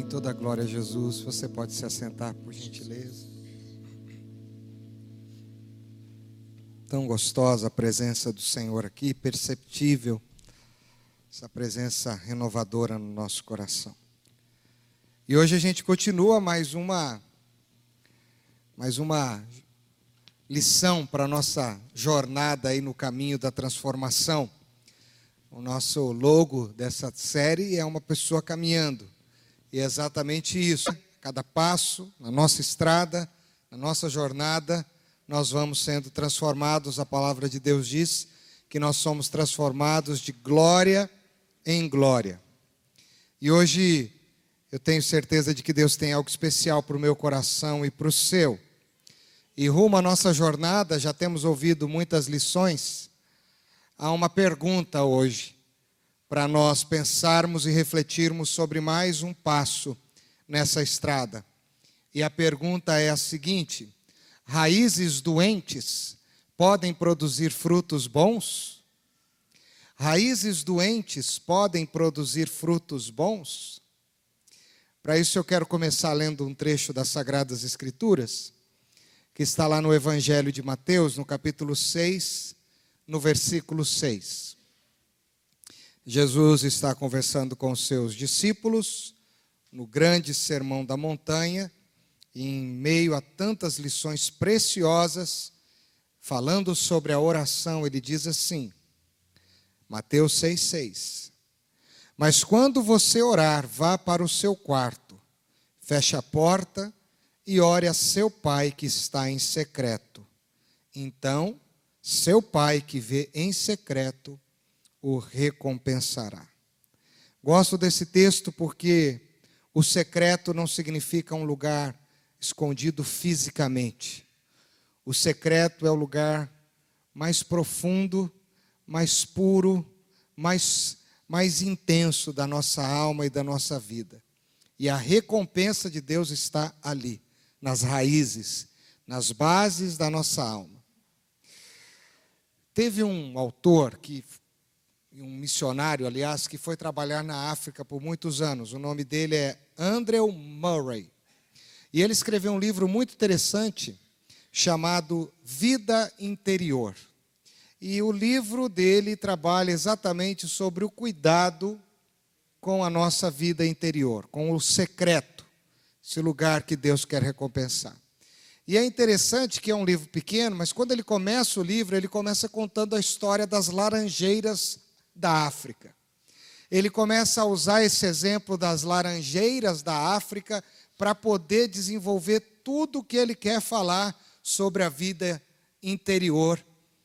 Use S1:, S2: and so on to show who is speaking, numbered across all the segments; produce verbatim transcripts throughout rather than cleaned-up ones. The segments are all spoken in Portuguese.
S1: Toda a glória a Jesus. Você pode se assentar, por gentileza. Tão gostosa a presença do Senhor aqui, perceptível essa presença renovadora no nosso coração. E hoje a gente continua mais uma mais uma lição para a nossa jornada aí no caminho da transformação. O nosso logo dessa série é uma pessoa caminhando. E é exatamente isso. Cada passo na nossa estrada, na nossa jornada, nós vamos sendo transformados. A palavra de Deus diz que nós somos transformados de glória em glória. E hoje eu tenho certeza de que Deus tem algo especial para o meu coração e para o seu. E rumo à nossa jornada, já temos ouvido muitas lições. Há uma pergunta hoje para nós pensarmos e refletirmos sobre mais um passo nessa estrada. E a pergunta é a seguinte: raízes doentes podem produzir frutos bons? Raízes doentes podem produzir frutos bons? Para isso eu quero começar lendo um trecho das Sagradas Escrituras, que está lá no Evangelho de Mateus, no capítulo seis, no versículo seis. Jesus está conversando com os seus discípulos, no grande sermão da montanha, em meio a tantas lições preciosas, falando sobre a oração, ele diz assim, Mateus seis, seis. Mas quando você orar, vá para o seu quarto, feche a porta e ore a seu pai que está em secreto. Então, seu pai que vê em secreto o recompensará. Gosto desse texto porque o secreto não significa um lugar escondido fisicamente. O secreto é o lugar mais profundo, mais puro, mais, mais intenso da nossa alma e da nossa vida. E a recompensa de Deus está ali, nas raízes, nas bases da nossa alma. Teve um autor, que, um missionário, aliás, que foi trabalhar na África por muitos anos. O nome dele é Andrew Murray. E ele escreveu um livro muito interessante, chamado Vida Interior. E o livro dele trabalha exatamente sobre o cuidado com a nossa vida interior, com o secreto, esse lugar que Deus quer recompensar. E é interessante que é um livro pequeno, mas quando ele começa o livro, ele começa contando a história das laranjeiras da África. Ele começa a usar esse exemplo das laranjeiras da África para poder desenvolver tudo o que ele quer falar sobre a vida interior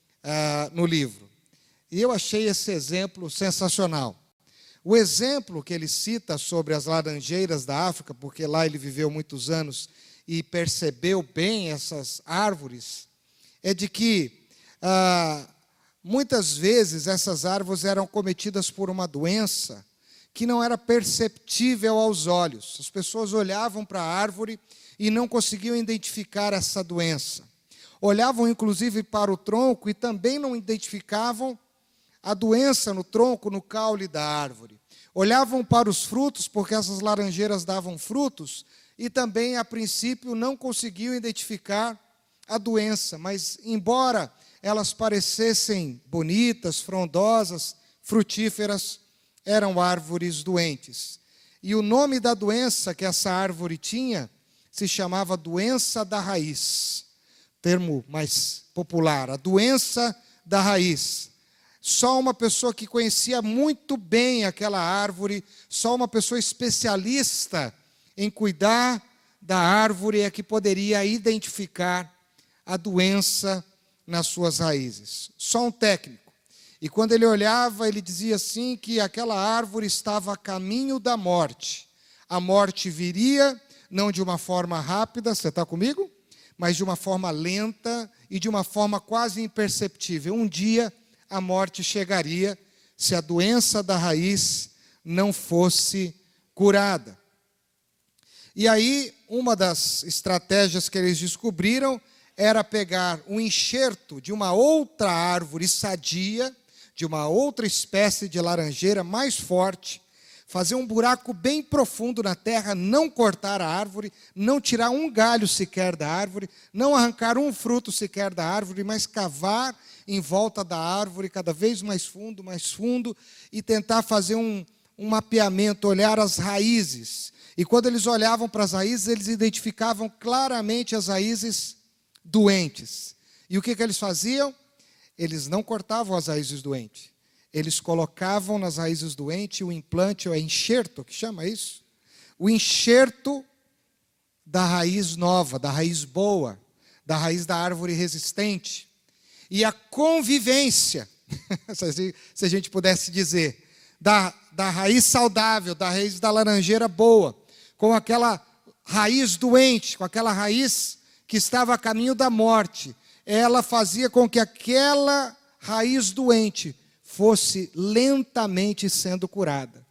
S1: uh, no livro. E eu achei esse exemplo sensacional. O exemplo que ele cita sobre as laranjeiras da África, porque lá ele viveu muitos anos e percebeu bem essas árvores, é de que ah, muitas vezes essas árvores eram cometidas por uma doença que não era perceptível aos olhos. As pessoas olhavam para a árvore e não conseguiam identificar essa doença. Olhavam inclusive para o tronco e também não identificavam a doença no tronco, no caule da árvore. Olhavam para os frutos, porque essas laranjeiras davam frutos, e também, a princípio, não conseguiam identificar a doença. Mas, embora elas parecessem bonitas, frondosas, frutíferas, eram árvores doentes. E o nome da doença que essa árvore tinha se chamava doença da raiz. Termo mais popular, a doença da raiz. Só uma pessoa que conhecia muito bem aquela árvore, só uma pessoa especialista em cuidar da árvore é que poderia identificar a doença nas suas raízes. Só um técnico. E quando ele olhava, ele dizia assim que aquela árvore estava a caminho da morte. A morte viria, não de uma forma rápida, você está comigo? Mas de uma forma lenta e de uma forma quase imperceptível. Um dia a morte chegaria se a doença da raiz não fosse curada. E aí, uma das estratégias que eles descobriram era pegar um enxerto de uma outra árvore sadia, de uma outra espécie de laranjeira mais forte, fazer um buraco bem profundo na terra, não cortar a árvore, não tirar um galho sequer da árvore, não arrancar um fruto sequer da árvore, mas cavar em volta da árvore, cada vez mais fundo, mais fundo, e tentar fazer um, um mapeamento, olhar as raízes. E quando eles olhavam para as raízes, eles identificavam claramente as raízes doentes. E o que, que eles faziam? Eles não cortavam as raízes doentes. Eles colocavam nas raízes doentes o implante, ou é enxerto, que chama isso? O enxerto da raiz nova, da raiz boa, da raiz da árvore resistente. E a convivência, se a gente pudesse dizer, da, da raiz saudável, da raiz da laranjeira boa, com aquela raiz doente, com aquela raiz que estava a caminho da morte, ela fazia com que aquela raiz doente fosse lentamente sendo curada.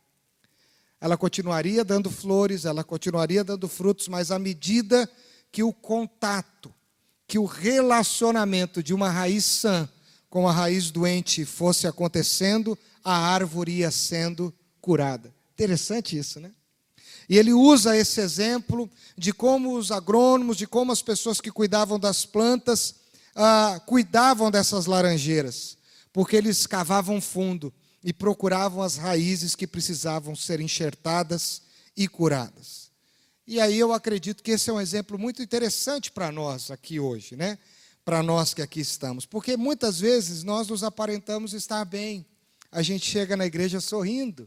S1: Ela continuaria dando flores, ela continuaria dando frutos, mas à medida que o contato, que o relacionamento de uma raiz sã com a raiz doente fosse acontecendo, a árvore ia sendo curada. Interessante isso, né? E ele usa esse exemplo de como os agrônomos, de como as pessoas que cuidavam das plantas, ah, cuidavam dessas laranjeiras. Porque eles cavavam fundo e procuravam as raízes que precisavam ser enxertadas e curadas. E aí eu acredito que esse é um exemplo muito interessante para nós aqui hoje, né? Para nós que aqui estamos. Porque muitas vezes nós nos aparentamos estar bem. A gente chega na igreja sorrindo.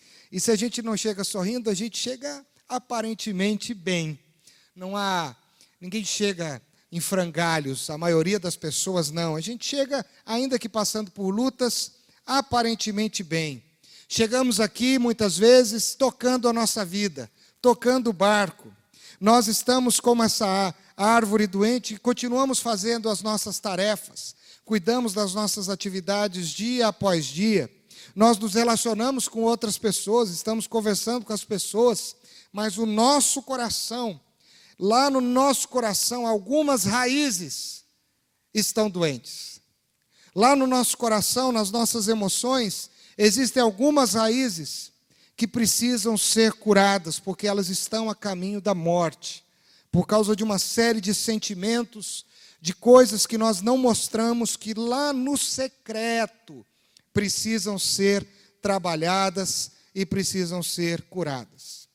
S1: E se a gente não chega sorrindo, a gente chega aparentemente bem. Não há... Ninguém chega em frangalhos, a maioria das pessoas não. A gente chega, ainda que passando por lutas, aparentemente bem. Chegamos aqui, muitas vezes, tocando a nossa vida, tocando o barco. Nós estamos como essa árvore doente e continuamos fazendo as nossas tarefas, cuidamos das nossas atividades dia após dia. Nós nos relacionamos com outras pessoas, estamos conversando com as pessoas, mas o nosso coração, lá no nosso coração, algumas raízes estão doentes. Lá no nosso coração, nas nossas emoções, existem algumas raízes que precisam ser curadas, porque elas estão a caminho da morte, por causa de uma série de sentimentos, de coisas que nós não mostramos, que lá no secreto precisam ser trabalhadas e precisam ser curadas.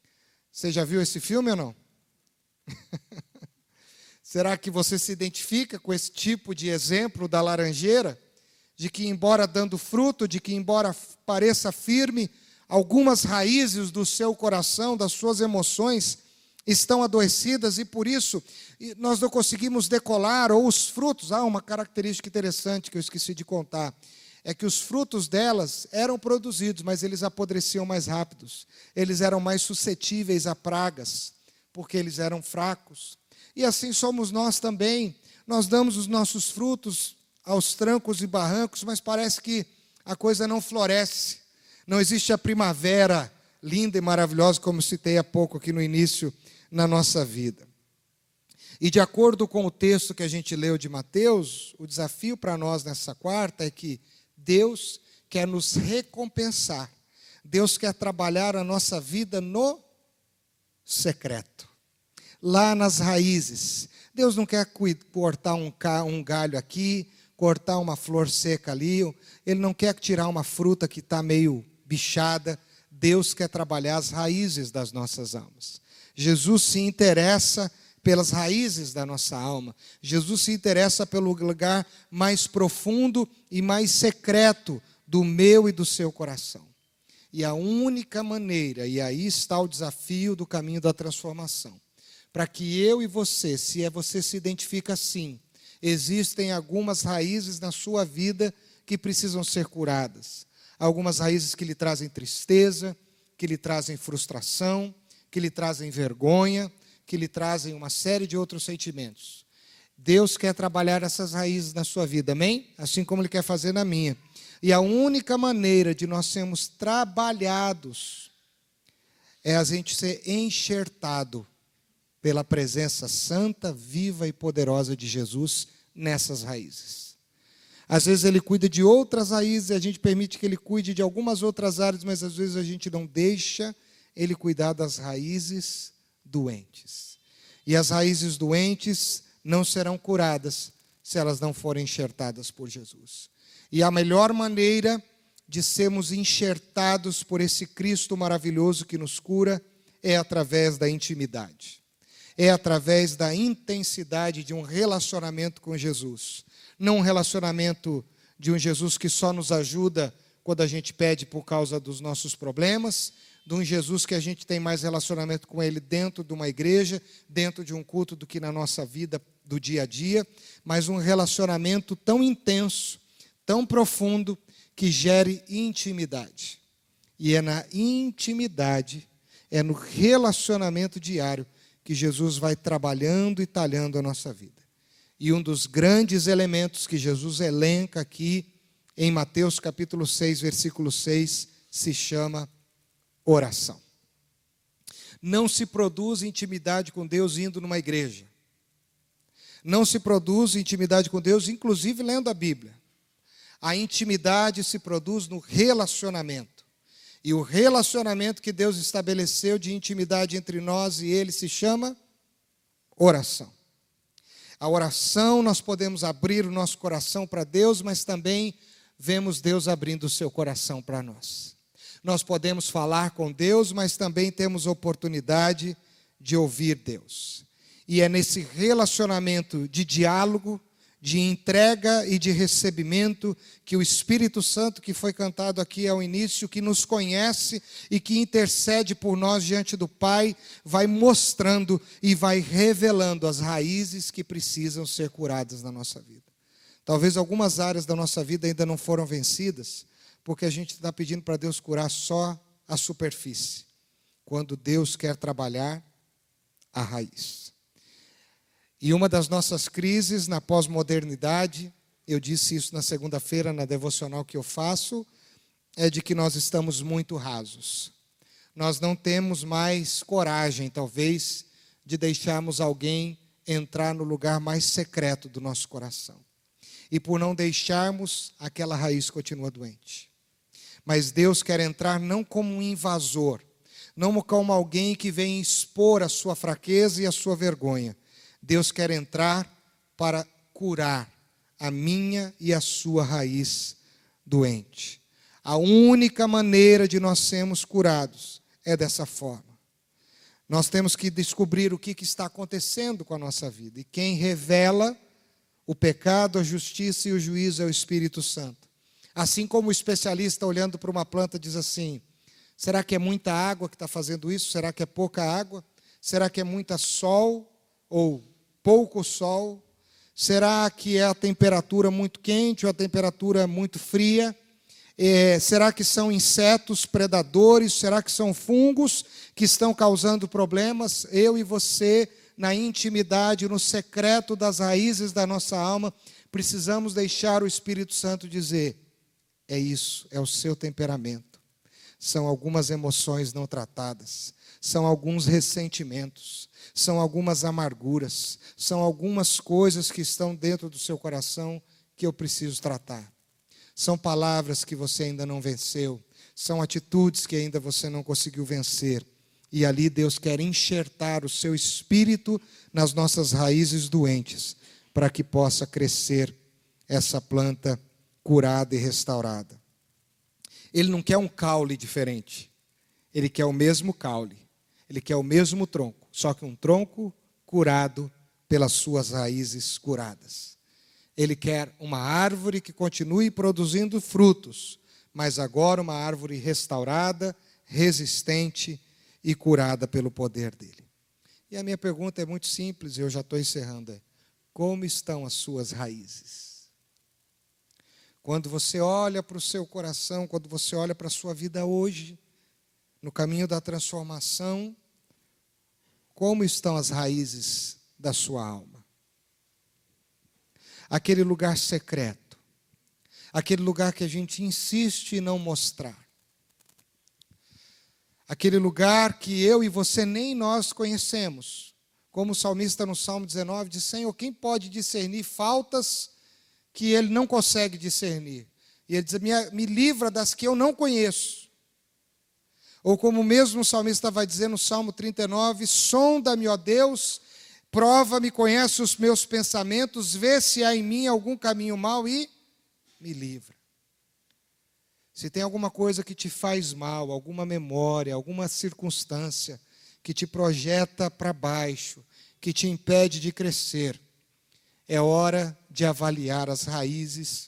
S1: Você já viu esse filme ou não? Será que você se identifica com esse tipo de exemplo da laranjeira? De que, embora dando fruto, de que, embora pareça firme, algumas raízes do seu coração, das suas emoções, estão adoecidas e, por isso, nós não conseguimos decolar, ou os frutos. Há uma característica interessante que eu esqueci de contar. É que os frutos delas eram produzidos, mas eles apodreciam mais rápidos. Eles eram mais suscetíveis a pragas, porque eles eram fracos. E assim somos nós também. Nós damos os nossos frutos aos trancos e barrancos, mas parece que a coisa não floresce. Não existe a primavera linda e maravilhosa, como citei há pouco aqui no início, na nossa vida. E de acordo com o texto que a gente leu de Mateus, o desafio para nós nessa quarta é que Deus quer nos recompensar. Deus quer trabalhar a nossa vida no secreto, lá nas raízes. Deus não quer cortar um galho aqui, cortar uma flor seca ali. Ele não quer tirar uma fruta que está meio bichada. Deus quer trabalhar as raízes das nossas almas. Jesus se interessa pelas raízes da nossa alma. Jesus se interessa pelo lugar mais profundo e mais secreto do meu e do seu coração. E a única maneira, e aí está o desafio do caminho da transformação, para que eu e você, se é você se identifica assim, existem algumas raízes na sua vida que precisam ser curadas. Algumas raízes que lhe trazem tristeza, que lhe trazem frustração, que lhe trazem vergonha, que lhe trazem uma série de outros sentimentos. Deus quer trabalhar essas raízes na sua vida, amém? Assim como Ele quer fazer na minha. E a única maneira de nós sermos trabalhados é a gente ser enxertado pela presença santa, viva e poderosa de Jesus nessas raízes. Às vezes Ele cuida de outras raízes, e a gente permite que Ele cuide de algumas outras áreas, mas às vezes a gente não deixa Ele cuidar das raízes doentes. E as raízes doentes não serão curadas se elas não forem enxertadas por Jesus. E a melhor maneira de sermos enxertados por esse Cristo maravilhoso que nos cura é através da intimidade. É através da intensidade de um relacionamento com Jesus. Não um relacionamento de um Jesus que só nos ajuda quando a gente pede por causa dos nossos problemas, de um Jesus que a gente tem mais relacionamento com Ele dentro de uma igreja, dentro de um culto, do que na nossa vida do dia a dia, mas um relacionamento tão intenso, tão profundo, que gere intimidade. E é na intimidade, é no relacionamento diário, que Jesus vai trabalhando e talhando a nossa vida. E um dos grandes elementos que Jesus elenca aqui, em Mateus capítulo seis, versículo seis, se chama oração. Não se produz intimidade com Deus indo numa igreja. Não se produz intimidade com Deus, inclusive lendo a Bíblia. A intimidade se produz no relacionamento. E o relacionamento que Deus estabeleceu de intimidade entre nós e Ele se chama oração. A oração, nós podemos abrir o nosso coração para Deus, mas também vemos Deus abrindo o seu coração para nós. Nós podemos falar com Deus, mas também temos oportunidade de ouvir Deus. E é nesse relacionamento de diálogo, de entrega e de recebimento que o Espírito Santo, que foi cantado aqui ao início, que nos conhece e que intercede por nós diante do Pai, vai mostrando e vai revelando as raízes que precisam ser curadas na nossa vida. Talvez algumas áreas da nossa vida ainda não foram vencidas, porque a gente está pedindo para Deus curar só a superfície, quando Deus quer trabalhar a raiz. E uma das nossas crises na pós-modernidade, eu disse isso na segunda-feira na devocional que eu faço, é de que nós estamos muito rasos. Nós não temos mais coragem, talvez, de deixarmos alguém entrar no lugar mais secreto do nosso coração. E por não deixarmos, aquela raiz continua doente. Mas Deus quer entrar não como um invasor, não como alguém que vem expor a sua fraqueza e a sua vergonha. Deus quer entrar para curar a minha e a sua raiz doente. A única maneira de nós sermos curados é dessa forma. Nós temos que descobrir o que está acontecendo com a nossa vida. E quem revela o pecado, a justiça e o juízo é o Espírito Santo. Assim como o especialista olhando para uma planta diz assim: será que é muita água que está fazendo isso? Será que é pouca água? Será que é muita sol ou pouco sol? Será que é a temperatura muito quente ou a temperatura muito fria? É, será que são insetos predadores? Será que são fungos que estão causando problemas? Eu e você, na intimidade, no secreto das raízes da nossa alma, precisamos deixar o Espírito Santo dizer: é isso, é o seu temperamento. São algumas emoções não tratadas, são alguns ressentimentos, são algumas amarguras, são algumas coisas que estão dentro do seu coração que eu preciso tratar. São palavras que você ainda não venceu, são atitudes que ainda você não conseguiu vencer. E ali Deus quer enxertar o seu espírito nas nossas raízes doentes, para que possa crescer essa planta curada e restaurada. Ele não quer um caule diferente, ele quer o mesmo caule, ele quer o mesmo tronco, só que um tronco curado pelas suas raízes curadas. Ele quer uma árvore que continue produzindo frutos, mas agora uma árvore restaurada, resistente e curada pelo poder dele. E a minha pergunta é muito simples, e eu já estou encerrando. É: como estão as suas raízes? Quando você olha para o seu coração, quando você olha para a sua vida hoje, no caminho da transformação, como estão as raízes da sua alma? Aquele lugar secreto, aquele lugar que a gente insiste em não mostrar, aquele lugar que eu e você nem nós conhecemos, como o salmista no Salmo dezenove diz: Senhor, quem pode discernir faltas que ele não consegue discernir. E ele diz, me, me livra das que eu não conheço. Ou como mesmo o salmista vai dizer no Salmo trinta e nove, sonda-me, ó Deus, prova-me, conhece os meus pensamentos, vê se há em mim algum caminho mau e me livra. Se tem alguma coisa que te faz mal, alguma memória, alguma circunstância que te projeta para baixo, que te impede de crescer, é hora de avaliar as raízes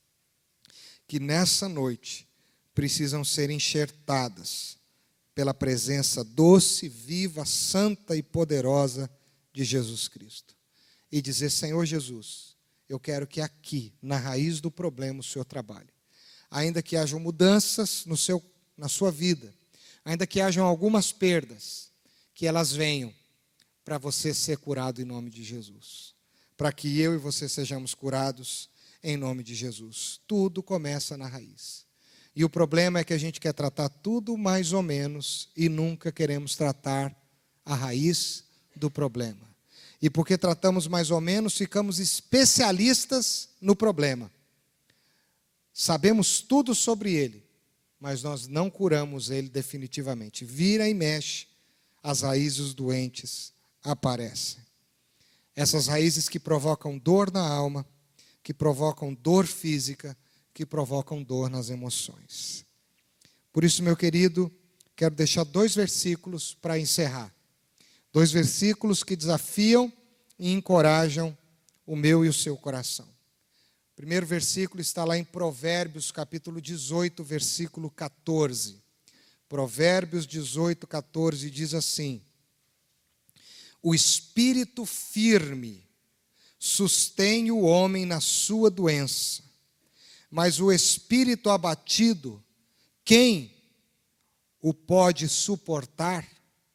S1: que nessa noite precisam ser enxertadas pela presença doce, viva, santa e poderosa de Jesus Cristo. E dizer, Senhor Jesus, eu quero que aqui, na raiz do problema, o Senhor trabalhe. Ainda que hajam mudanças no seu, na sua vida, ainda que hajam algumas perdas, que elas venham para você ser curado em nome de Jesus. Para que eu e você sejamos curados em nome de Jesus. Tudo começa na raiz. E o problema é que a gente quer tratar tudo mais ou menos e nunca queremos tratar a raiz do problema. E porque tratamos mais ou menos, ficamos especialistas no problema. Sabemos tudo sobre ele, mas nós não curamos ele definitivamente. Vira e mexe, as raízes doentes aparecem. Essas raízes que provocam dor na alma, que provocam dor física, que provocam dor nas emoções. Por isso, meu querido, quero deixar dois versículos para encerrar. Dois versículos que desafiam e encorajam o meu e o seu coração. O primeiro versículo está lá em Provérbios, capítulo dezoito, versículo catorze. Provérbios dezoito, catorze diz assim: o espírito firme sustém o homem na sua doença, mas o espírito abatido, quem o pode suportar?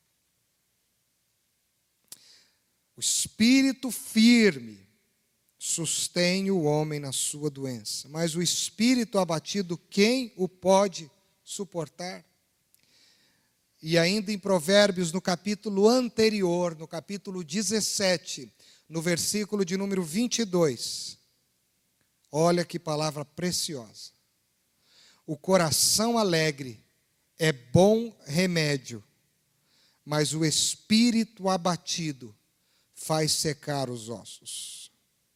S1: O espírito firme sustém o homem na sua doença, mas o espírito abatido, quem o pode suportar? E ainda em Provérbios, no capítulo anterior, no capítulo dezessete, no versículo de número vinte e dois, olha que palavra preciosa. O coração alegre é bom remédio, mas o espírito abatido faz secar os ossos.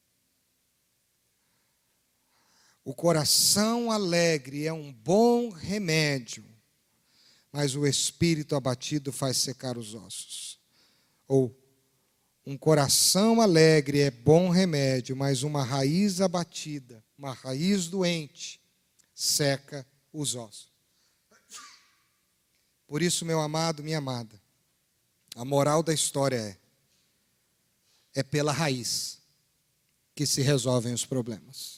S1: O coração alegre é um bom remédio, mas o espírito abatido faz secar os ossos. Ou, um coração alegre é bom remédio, mas uma raiz abatida, uma raiz doente, seca os ossos. Por isso, meu amado, minha amada, a moral da história é, é pela raiz que se resolvem os problemas.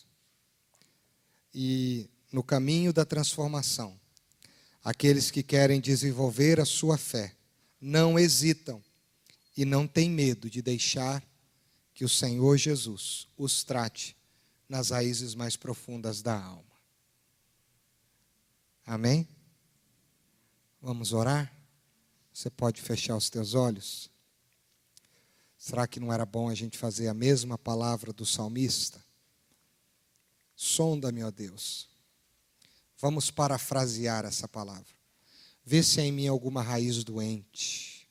S1: E no caminho da transformação, aqueles que querem desenvolver a sua fé não hesitam e não têm medo de deixar que o Senhor Jesus os trate nas raízes mais profundas da alma. Amém? Vamos orar? Você pode fechar os teus olhos? Será que não era bom a gente fazer a mesma palavra do salmista? Sonda-me, ó Deus. Vamos parafrasear essa palavra. Vê se há em mim alguma raiz doente.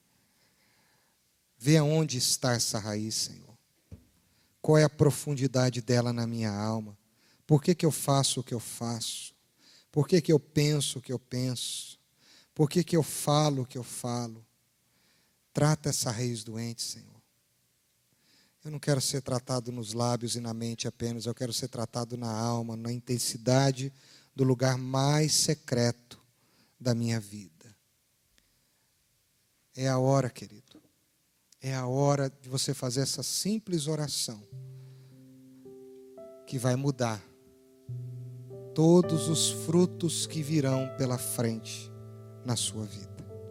S1: Vê aonde está essa raiz, Senhor. Qual é a profundidade dela na minha alma? Por que que eu faço o que eu faço? Por que que eu penso o que eu penso? Por que que eu falo o que eu falo? Trata essa raiz doente, Senhor. Eu não quero ser tratado nos lábios e na mente apenas, eu quero ser tratado na alma, na intensidade do lugar mais secreto da minha vida. É a hora, querido. É a hora de você fazer essa simples oração que vai mudar todos os frutos que virão pela frente na sua vida.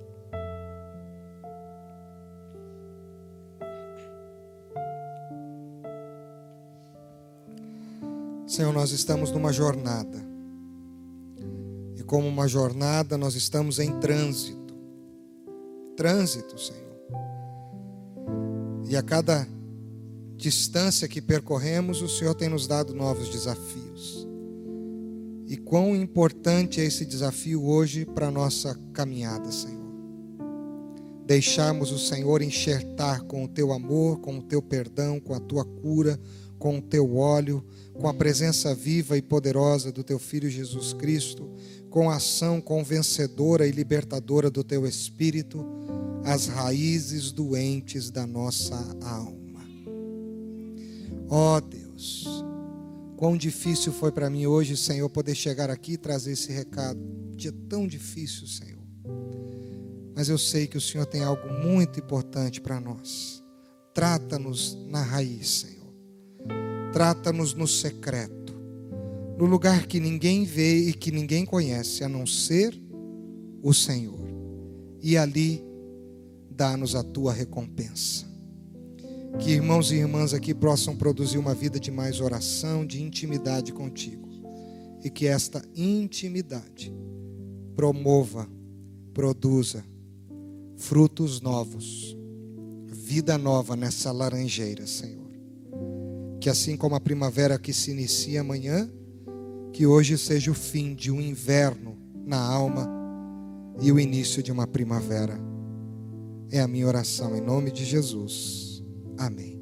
S1: Senhor, nós estamos numa jornada. E como uma jornada, nós estamos em trânsito. Trânsito, Senhor. E a cada distância que percorremos, o Senhor tem nos dado novos desafios. E quão importante é esse desafio hoje para a nossa caminhada, Senhor. Deixarmos o Senhor enxertar com o teu amor, com o teu perdão, com a tua cura, com o teu óleo, com a presença viva e poderosa do teu Filho Jesus Cristo, com a ação convencedora e libertadora do teu Espírito, as raízes doentes da nossa alma. Ó Deus, quão difícil foi para mim hoje, Senhor, poder chegar aqui e trazer esse recado. Dia tão difícil, Senhor. Mas eu sei que o Senhor tem algo muito importante para nós. Trata-nos na raiz, Senhor. Trata-nos no secreto, no lugar que ninguém vê e que ninguém conhece, a não ser o Senhor. E ali, dá-nos a tua recompensa. Que irmãos e irmãs aqui possam produzir uma vida de mais oração, de intimidade contigo. E que esta intimidade promova, produza frutos novos, vida nova nessa laranjeira, Senhor. Que assim como a primavera que se inicia amanhã, que hoje seja o fim de um inverno na alma e o início de uma primavera. É a minha oração em nome de Jesus. Amém.